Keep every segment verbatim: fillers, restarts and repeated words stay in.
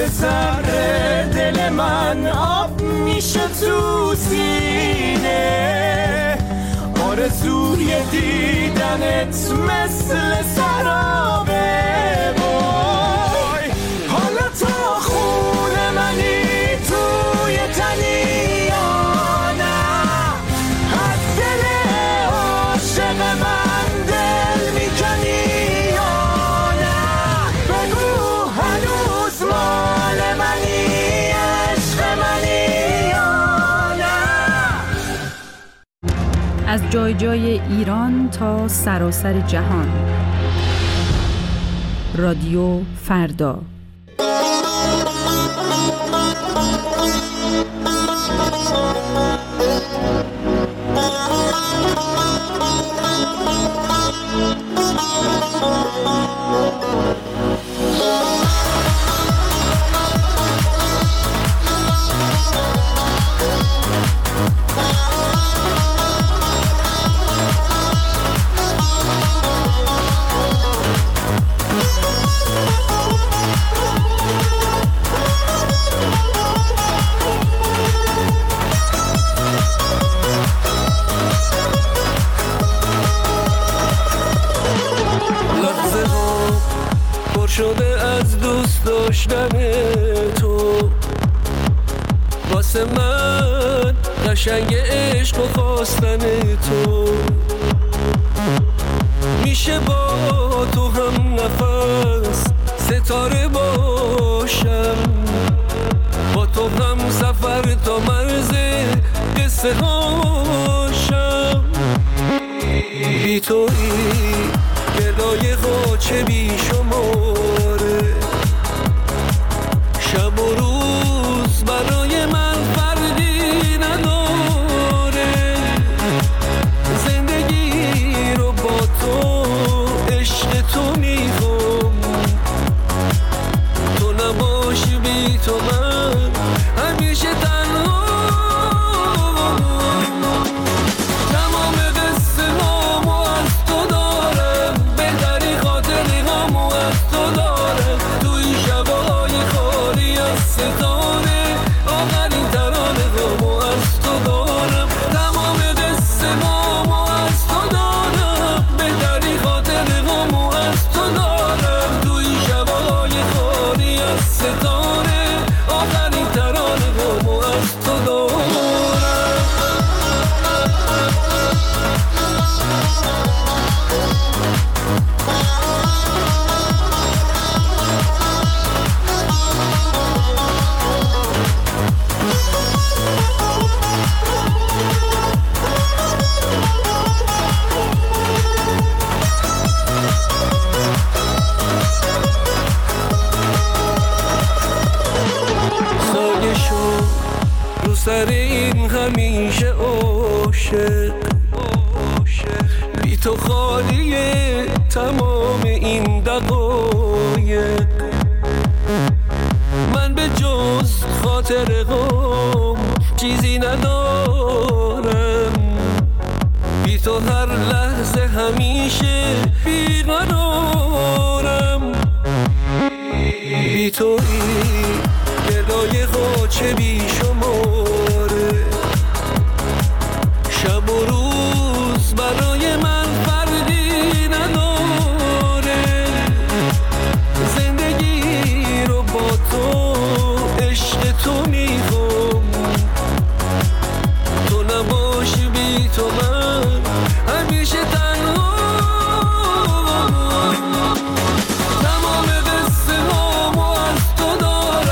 ذره دل من آب میشه تو سینه، آرزوی دیدنت مثل سرابه. وای حالا تا خونه منی توی تنی یا نه، از دل عاشق من دل میکنی یا نه، بگو هنوز مال منی عشق منی یا نه. از جای جای ایران تا سراسر جهان، رادیو فردا. شده از دوست داشتن تو، واسه من قشنگ عشق و خواستن تو. میشه با تو هم نفس ستاره باشم، با تو هم سفر تا مرز قصه هاشم. بی تویی گدای غاچه بی شماره، شب و روز برای من فردی نداره. زندگی رو با تو عشق تو میخوام، تو نباشی بی تو من همیشه تنها. تمام قصه هامو از تو دارم، بهتری خاطری هامو از تو دارم. توی شبای خالی از ستاره، آخرین ترانه هامو از تو دارم. تمام قصه هامو از تو دارم، بهتری خاطری هامو از تو دارم. توی شبای خالی از ستاره، آخرین ترانه هامو از تو دارم. سایه شو رو سر این همیشه عاشق، بی تو خالیه تمام این دقایق. من به جز خاطر غم چیزی ندارم، بی تو هر لحظه همیشه بیقرارم. بی تویی گدای غاچه بی شماره، شب و روز برای من فردی نداره. زندگی رو با تو عشق تو میخوام، تو نباشی بی تو من همیشه تنها. تمام قصه هامو از تو دارم،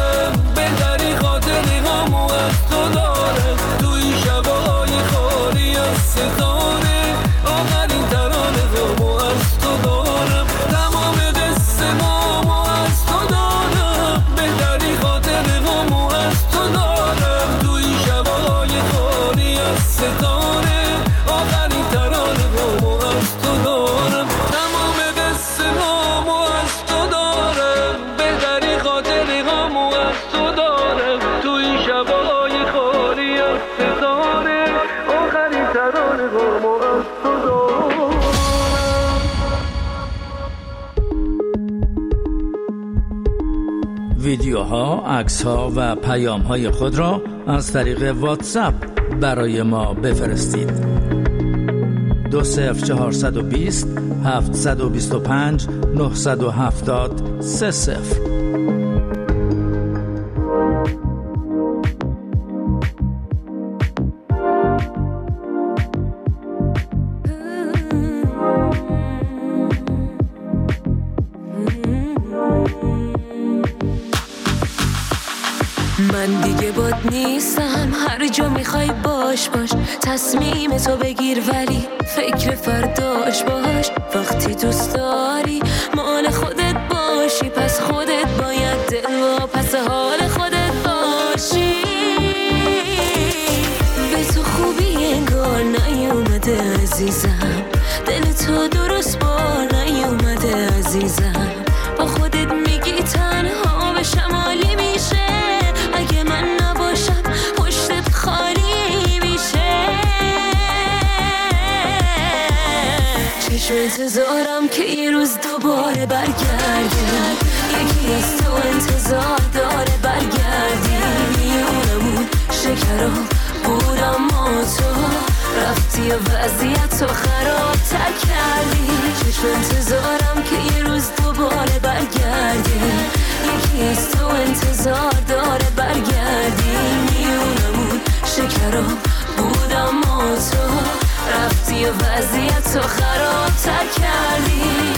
ویدیوها، عکس‌ها و پیام‌های خود را از طریق واتساپ برای ما بفرستید. دو صفر چهارصد و بیست هفتصد و بیست و پنج نهصد و هفتاد سه صفر. من دیگه باد نیستم، هر جا میخوای باش باش، تصمیم تو بگیر ولی فکر فرداش باش. وقتی دوست داری مال خودت باشی، پس خودت باید دل و پس حال خودت باشی. به تو خوبی انگار نیومده عزیزم، دل تو درست با نیومده عزیزم. با خودت میگی تنها به شمالی میشه، اگه من نباشم پشتت خالی میشه. چشم انتظارم که یه روز دوباره برگردی، یکی از تو انتظار داره برگردی. میونمون شکرا بود اما تو رفتی و وضعیت تو خراب تر کردی. چشم انتظارم که یه روز دوباره برگردی، یکی از تو انتظار داره برگردی. میونمون شکرا بود اما تو رفتی و وضعیت تو خراب تر کردی.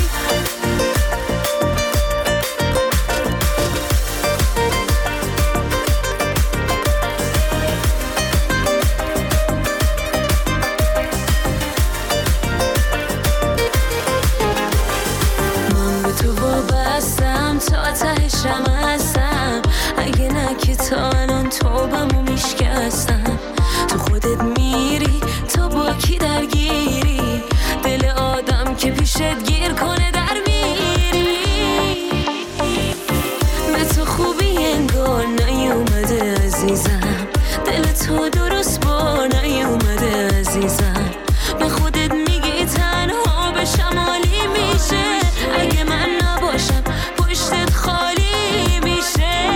تا تهشم هستم، اگه نه که تا الان توبمو میشکستم. تو خودت میری تا با کی درگیری، دل آدم که پیشت گیر کنه در میری. به تو خوبی انگار نیومده عزیزم، دل تو درست با نیومده عزیزم. به خودت میگی تنها به شمالی میشه، اگه من نباشم پشتت خالی میشه.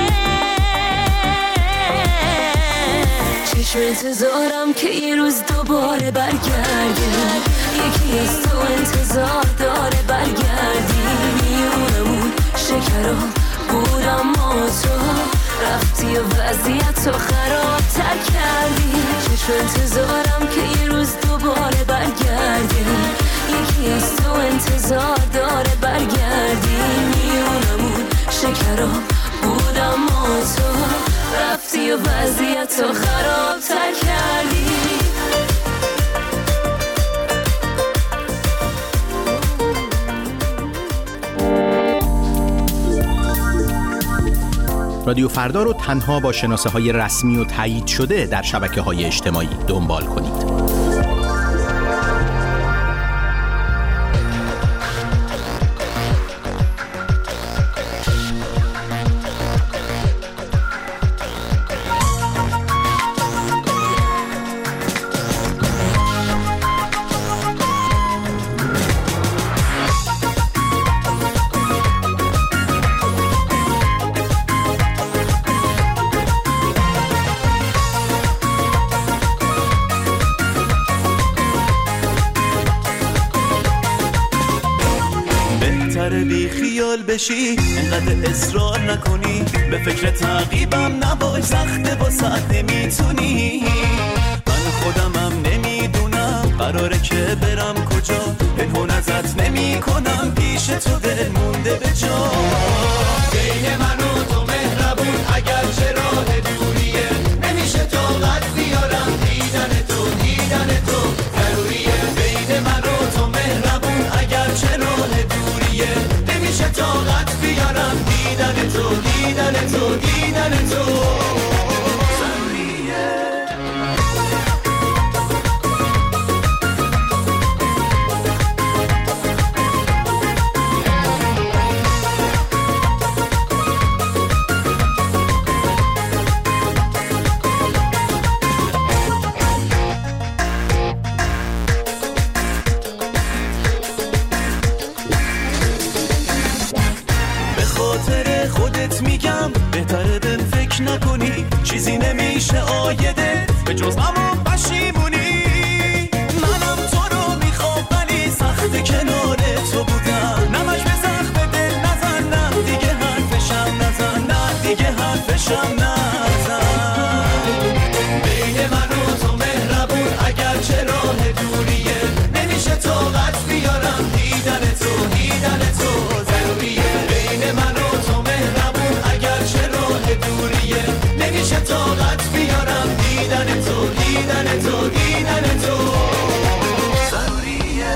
چشم انتظارم که یه روز دوباره برگردی، یکی از تو انتظار داره برگردی. میونمون شکرا بود اما تو رفتی و وضعیت تو خراب تر کردی. چشم انتظارم که یه روز دوباره برگردی، یکی از تو انتظار داره برگردی. میونمون شکرا بود اما تو رفتی و وضعیت تو خراب تر کردی. رادیو فردا رو تنها با شناسه های رسمی و تایید شده در شبکه های اجتماعی دنبال کنید. بی خیال بشی، اینقدر اصرار نکنی، به فکر تعقیبم نباش، سخته واسه نمیتونی. من خودمم نمیدونم قراره که برم کجا، پنهون ازت نمی کنم، پیش تو دل مونده به جا. بین من و تو مهربون اگر چه راه دوریه، نمیشه طاقت بیارم دیدن تو، دیدن تو ضروریه. بین من و تو مهربون اگر چه راه دوریه، نمیشه طاقت بیارم دیدن تو، دیدن تو، دیدن تو ضروریه. فکر نکنی چیزی نمیشه آیده به جز غم و پشیمونی. منم تو رو میخوام ولی سخت کنار تو بودم. نمش به زخم دل نزن، نه دیگه حرفشم نزن، نه دیگه حرفشم نزن. بین من و تو مهربون اگر چه راه دوریه، نمیشه طاقت بیارم دیدن تو، دیدن تو ضروریه. بین من و تو مهربون اگر چه راه دوریه، نمیشه طاقت بیارم دیدن تو، دیدن تو، دیدن تو ضروریه.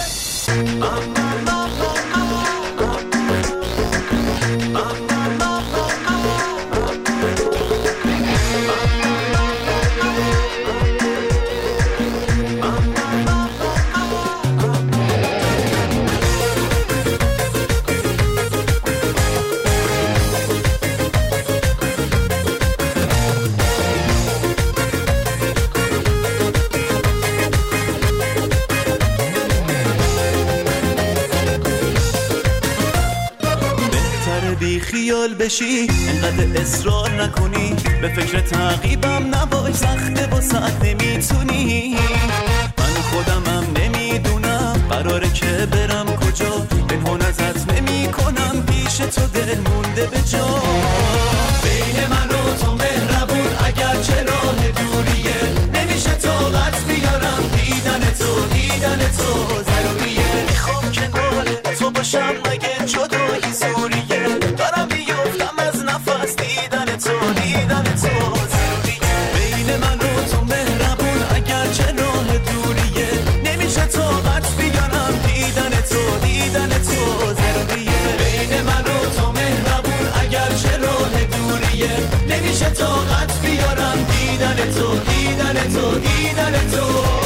بی خیال بشی انقدر اصرار نکنی، به فکر تعقیبم نباش سخته واسه نمیتونی. من خودمم نمیدونم قراره که برم کجا، پنهان ازت نمی کنم پیش تو دل مونده به جا. بین من و تو مهربون اگر چه راه دوریه، نمیشه طاقت بیارم دیدن تو، دیدن تو ضروریه. میخوام کنار تو باشم مگه جدایی زوریه، دارم بیفتم از نفس دیدن تو، دیدن تو ضروریه. بین من و تو مهربون اگر چه راه دوریه، نمیشه طاقت بیارم دیدن تو، دیدن تو ضروریه. بین من و تو مهربون اگر چه راه دوریه، نمیشه طاقت بیارم دیدن تو، دیدن تو، دیدن تو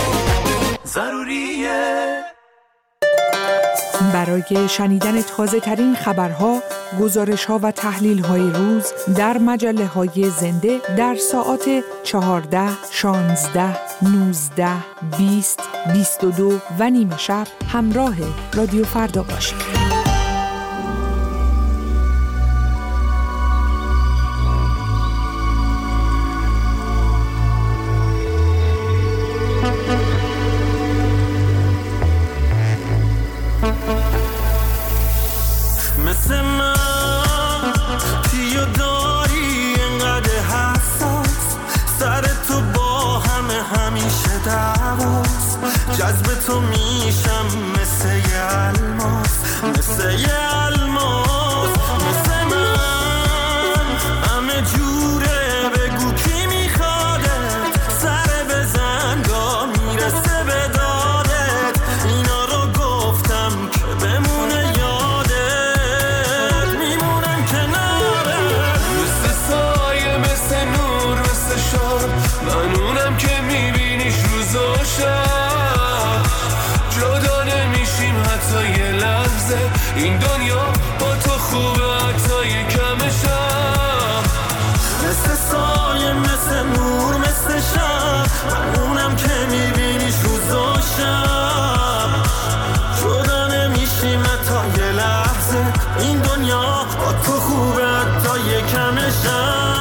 ضروریه. برای شنیدن تازه ترین خبرها، گزارش ها و تحلیل های روز در مجله های زنده در ساعات چهارده، شانزده، نوزده، بیست، بیست و دو و نیمه شب همراه رادیو فردا باشید. مثل من کیو داری انقدر حساس، سر تو با همه همیشه دعواست. جذب تو میشم مثل یه الماس، مثل یه الماس. مثل من همه جوره، بگو کی میخوادت، سر بزن گاه میرسه به دادت. اینا رو گفتم که بمونه منونم که میبینیش روز و شب، جدا نمیشیم حتی یه لحظه. این دنیا با تو خوبه حتی یه کم شب، مثل سایه مثل نور مثل شب. منونم که میبینیش روز و شب، جدا نمیشیم حتی یه لحظه. این دنیا با تو خوبه حتی یه کم شب.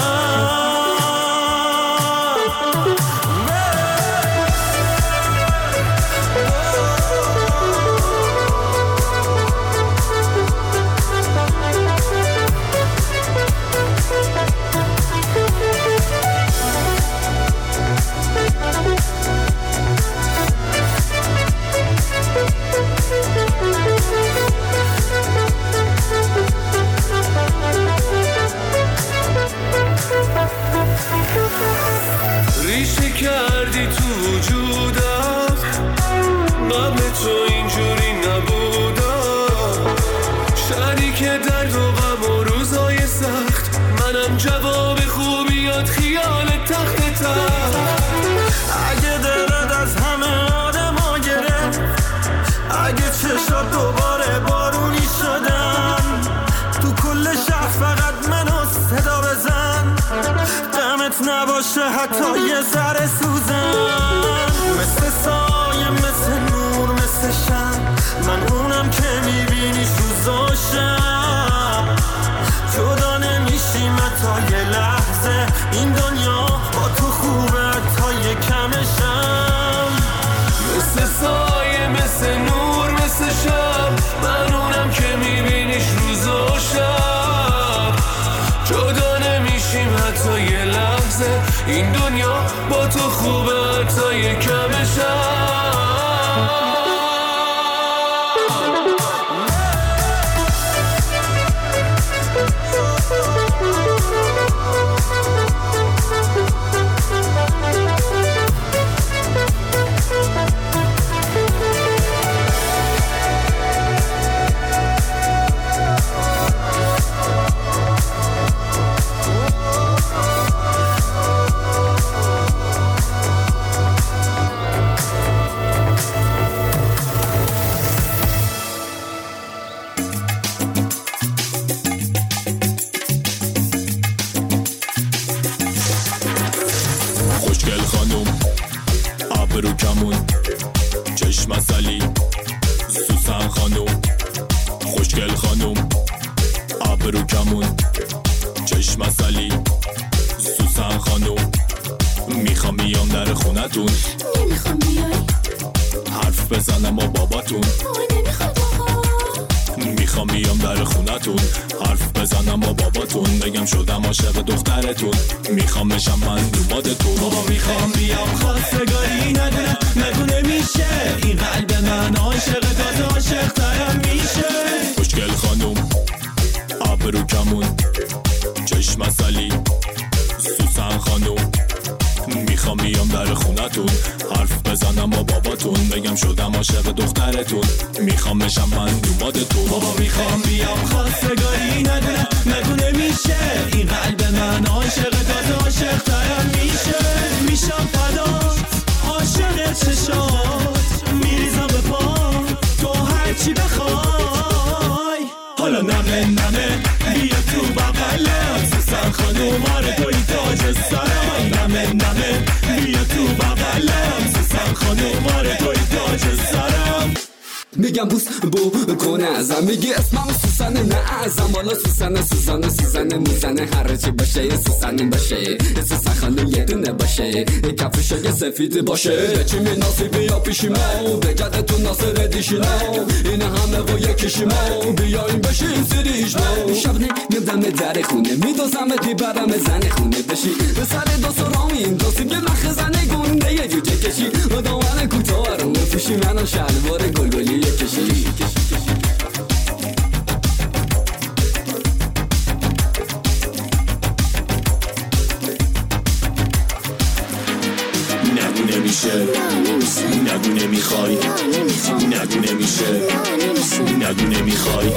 ریشه کردی تو وجودم، قبل تو اینجوری نبودم. شریک درد و غم و روزای سخت، منم جواب خوبیات خیال تخت تخت. اگه دلت از همه آدما گرفت، اگه چشات دوباره بارونی شدن، تو کل شهر فقط منو صدا بزن. غمت نباشه حتی یه ذره سوزن، مثل سایه مثل نور مثل شب. من اونم که میبینی روز و شب، جدا نمیشیم حتی یه این دنیا با تو خوبه تا یکمشم. میخوام بشم من دومادتون. بابا میخوام بیام خواستگاری ندونه نگو نمیشه این قلب من عاشق تازه عاشق ترم میشه. خوشگل خانوم ابرو کمون چشم اصلی سوسن خانوم میخوام بیام در خونتون حرف بزنم با باباتون بگم شدم عاشق دخترتون میخوام بشم من دومادتون. بابا میخوام بیام خواستگاری ندونه نگو نمیشه این قلب من عاشق تازه عاشق ترم میشه. میشم فدات عاشق چشات میریزم به پا تو هرچی بخوای. حالا نمه نمه بیا تو بغلم سوسن خانوم آره توی تاج سرم. نمه نمه بیا تو بغلم سوسن خانوم آره توی تاج سرم. میگم بوس بو کنه ازم میگی اسمم سوسنه نه ازم حالا سوسنه سوسنه سوسنه میزنه هر چی باشه یه سوسنه باشه سوسن خانوم یه دونه باشه کفش یه سفید باشه چی می ناصیبی یا پیشی ما بگرده تو ناصر دیشی ما این همه با یکیشی ما بیاییم بشیم سریش ما شبنه میدم در خونه میدوزم تی برم زن خونه بشی به سر دو سرامین دوستی که نخ زنه گنده یه جوجه کشی و دامن کوتاه رو پیشی منو شلوار گلگلی کشی نگو نمیشه نگو نمیخوای نگو نمیشه نگو نمیخوای.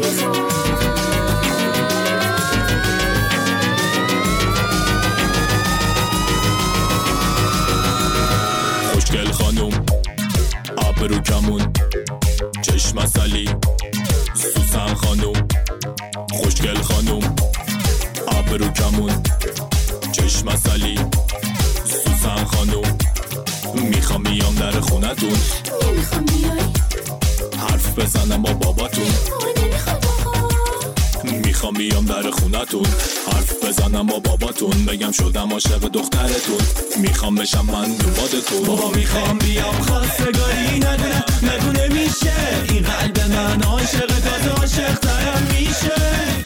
خوشگل خانوم ابرو کمون چشم اصلی سوسن خانوم خوشگل خانوم ابرو کمون چشم اصلی سوسن خانوم میخوام بیام در خونتون نمیخوام بیای حرف بزنم با باباتون نمیخوام بابا میخوام بیام در خونتون حرف بزنم با باباتون بگم شدم عاشق دخترتون میخوام بشم من دومادتون. بابا میخوام بیام خواستگاری ندونه نگو نمیشه این قلب من عاشق تازه عاشق ترم میشه.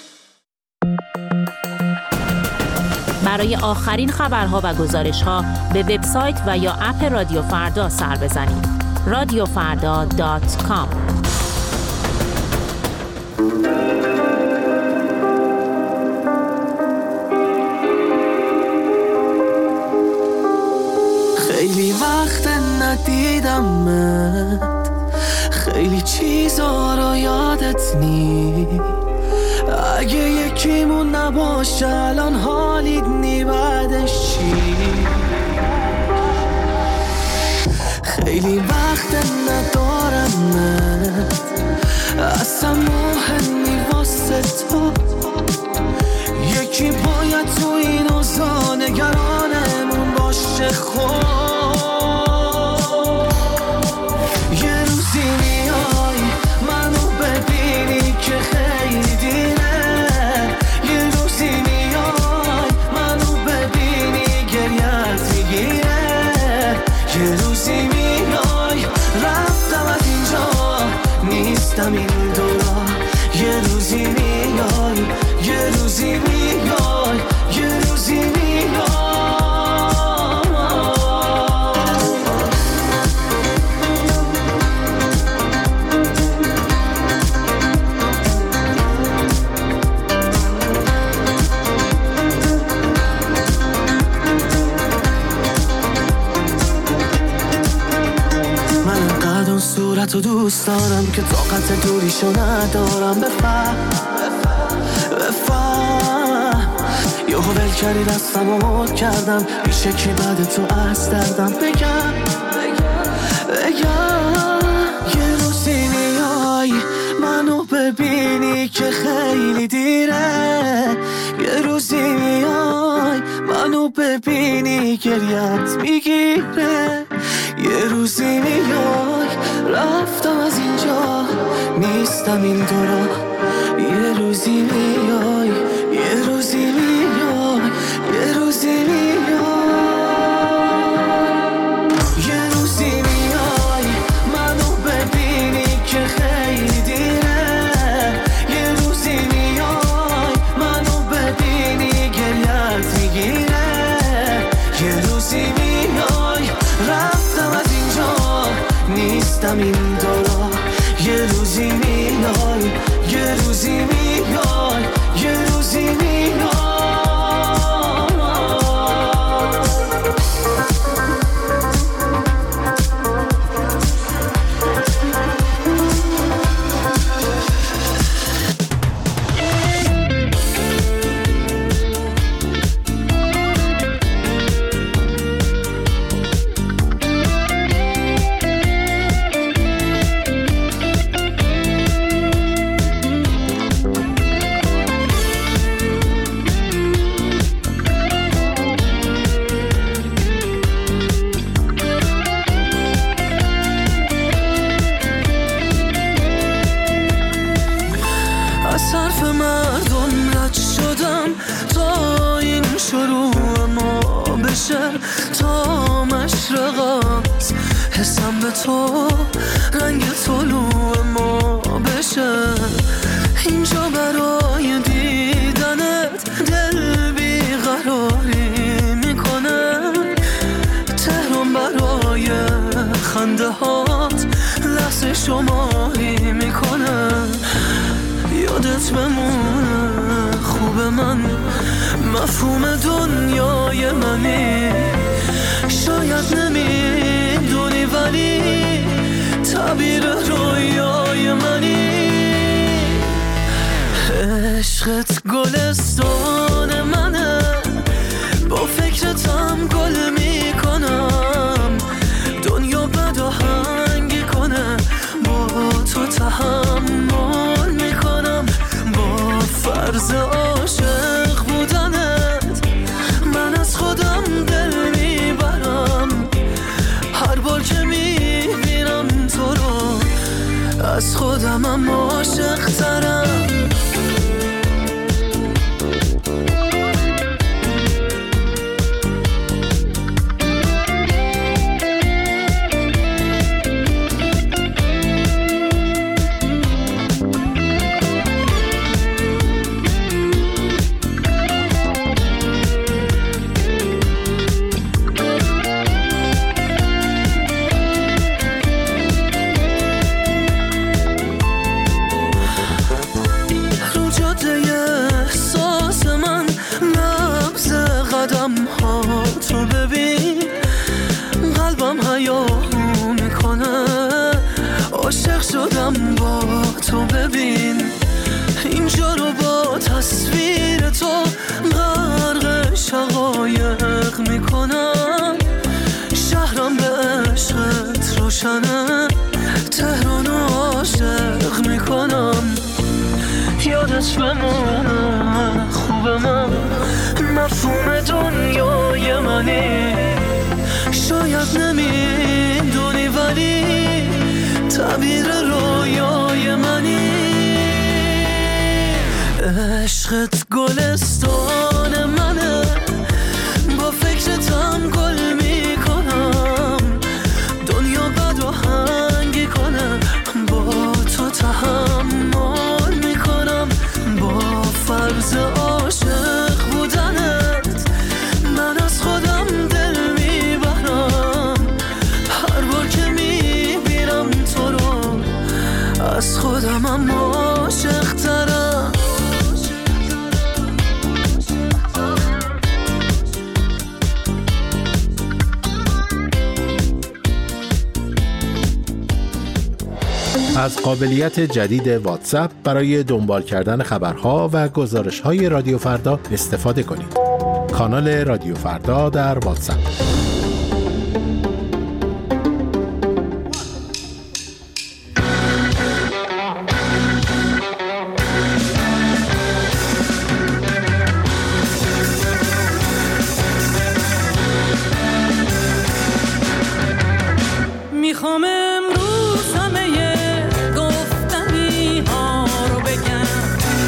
برای آخرین خبرها و گزارشها به وبسایت و یا اپ رادیو فردا سر بزنید. رادیو فردا دات کام. خیلی وقت ندیدمت خیلی چیزا رو یادت نی اگه یکیمون نباشه الان حالیت نی بعدش چی. خیلی وقت ندارمت اصلا مهمی واسه تو یکی باید تو این اوضاع نگرانمون باشه. خود یه روزی میای منو ببینی که خیلی دیره یه روزی میای منو ببینی گریت میگیره یه روزی میای رفتم از اینجا نیستم این دورا یه روزی میای یه روزی میای یه روزی میای تو دوست دارم که طاقت دوریشو ندارم. بفهم بفهم یهو ول کردی دستم و مد کردم میشه که بعد تو از دردم بگم بگم یه روزی میای منو ببینی که خیلی دیره. یه روزی میای منو ببینی گریت میگیره. یه روزی میای رفتم از اینجا نیستم این دورا. یه روزی میای یه روزی میای یه روزی میای یه روزی میای منو ببینی که خیلی دیره. یه روزی میای منو ببینی گریت میگیره. یه روزی میای رفتم از اینجا نیستم این دورا. یه روزی میای یه روزی میای یه روزی میای تا مشرقات حسم به تو رنگ طلوع ما بشه. اینجا برای دیدنت دل بیقراری میکنه. تهران برای خنده هات لحظه شماری میکنه. یادت بمونه خوب من مفهوم دنیای منی. شاید نمیدونی ولی تعبیر رویای منی. عشقت گلستان منه با فکرتم گل میکنم. دنیا بد آهنگی کنه با تو تحمل میکنم. با فرض عاشق بودنت من از خودم دل میبرم. هر بار که میبینم تو رو از خودمم عاشق ترم. تو ببین قلبم هیاهو میکنه. عاشق شدم با تو ببین. اینجا رو با تصویر تو غرق شقایق میکنم. شهرم به عشقت روشنه. تهران عاشق میکنم. یادت بمونه خوب من مفهوم دنیای منی. شاید نمیدونی ولی تعبیر رویای منی. عشقت گلستان منه با فکرتم گل میکنم. دنیا بد آهنگی کنه با تو تحمل میکنم. با فرض عاشق بودنت من از خودم دل میبرم. هر بار که میبینم تو رو از خودمم عاشق ترم. از قابلیت جدید واتساپ برای دنبال کردن خبرها و گزارش‌های رادیو فردا استفاده کنید. کانال رادیو فردا در واتساپ. میخوام امروز همه گفتنی ها رو بگم،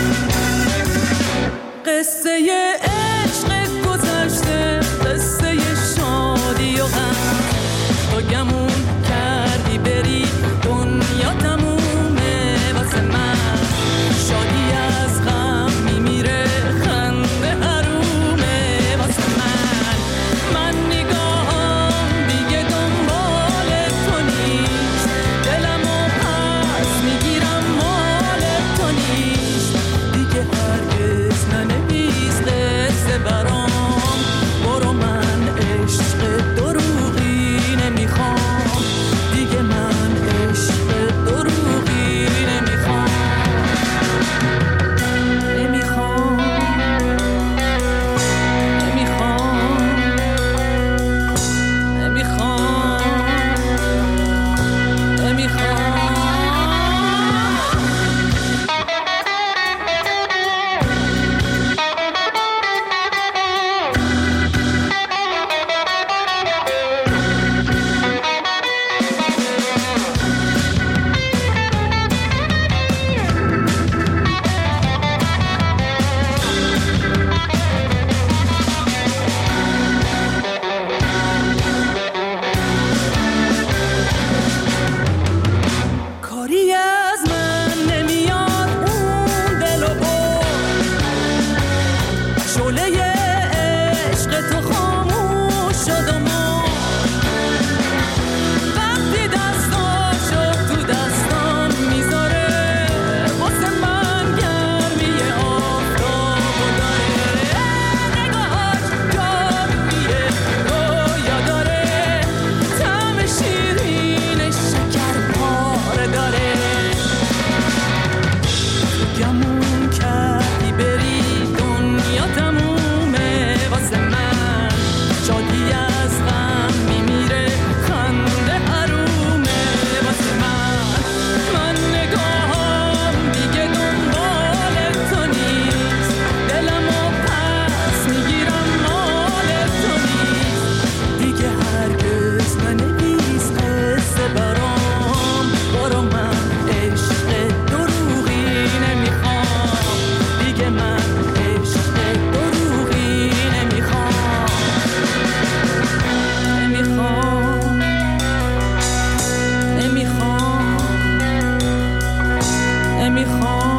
قصه عشق گذشته، قصه شادی و غم، تو گمون کردی بری دنیا تمومه واسه من، شادی از غم میمیره خنده حرومه واسه من، من نگاهم دیگه دنبال تو نیست، دلمو پس میگیرم مال تو نیست، دیگه هرگز ننویس قصه برام، برو من عشق دروغی نمیخوام، دیگه من عشق دروغی نمیخوام، نمیخوام نمیخوام نمیخوام نمیخوام. کاری از من نمیاد اون دلو برد، شعله عشق تو خاموش شد و مرد، وقتی دستاشو تو دستان میذاره واسه من گرمی آفتاب و داره، نگاهاش جادویه رویا داره، طعم شیرین شکر پاره داره، گمون کردی بری دنیا تمومه واسه من، شادی از غم میمیره خنده حرومه واسه من، من نگاهم دیگه دنبال تو نیست، دلمو پس میگیرم مال تو نیست، دیگه هرگز ننویس قصه برام، برو من عشق دروغی نمیخوام، دیگه من عشق دروغی نمیخوام، نمیخوام نمیخوام نمیخوام